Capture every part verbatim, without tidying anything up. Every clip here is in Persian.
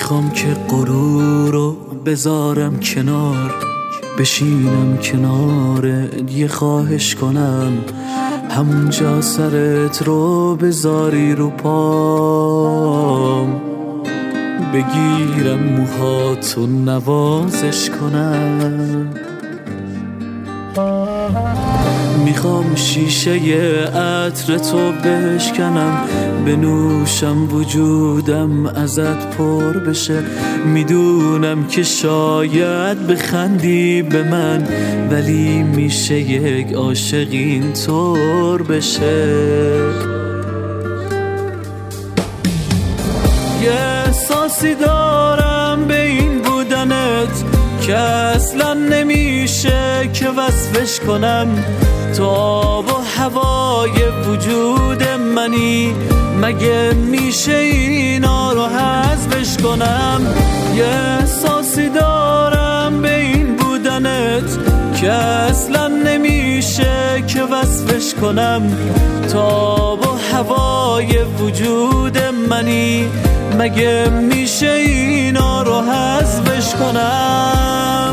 میخوام که غرور رو بذارم کنار، بشینم کنارت یه خواهش کنم، همونجا سرت رو بذاری رو پام، بگیرم موهاتو نوازش کنم. میخوام شیشه عطر تو بشکنم، بنوشم وجودم ازت پر بشه. میدونم که شاید بخندی به من، ولی میشه یک عاشق این طور بشه. یه احساسی دارم به این بودنت که اصلا نمیشه که وصفش کنم. تو آب و هوای وجود منی، مگه میشه اینا رو حذفش کنم؟ یه احساسی دارم به این بودنت که اصلا نمیشه که وصفش کنم. تو آب و هوای وجود منی، مگه میشه اینا رو حذفش کنم؟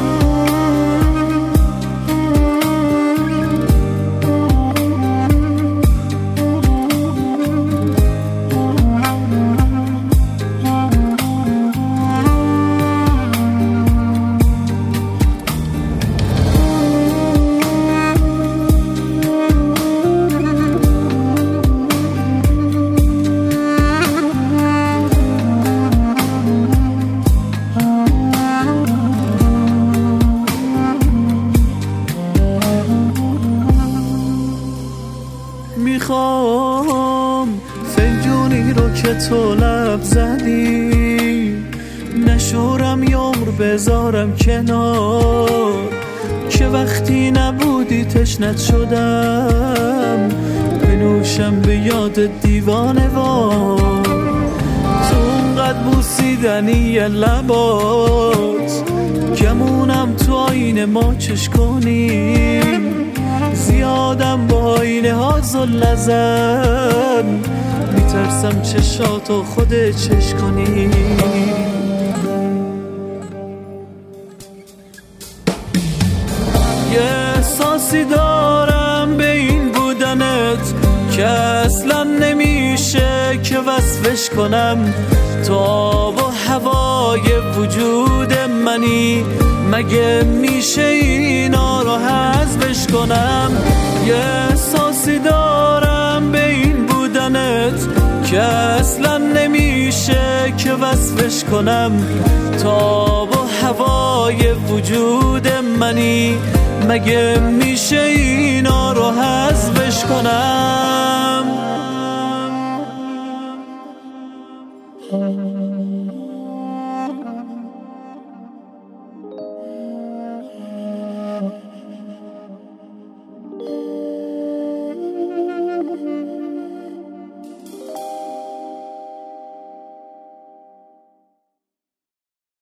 میخوام فنجونی رو که تو لب زدی نشورم یه عمر بذارم کنار، که وقتی نبودی تشنت شدم بنوشم به یاد دیوانه وار. تو اونقدر بوسیدنی لبات گمونم تو آینه ما چش کنیم، زیادم با آینه ها زل نزن، میترسم چشاتو خودت چش کنی. یه احساسی دارم به این بودنت که اصلا نمیشه که وصفش کنم. تو آب و هوای وجود منی، مگه میشه اینا رو حذفش کنم؟ یه احساسی دارم به این بودنت که اصلا نمیشه که وصفش کنم. تو آب و هوای وجود منی، مگه میشه اینا رو حذفش کنم؟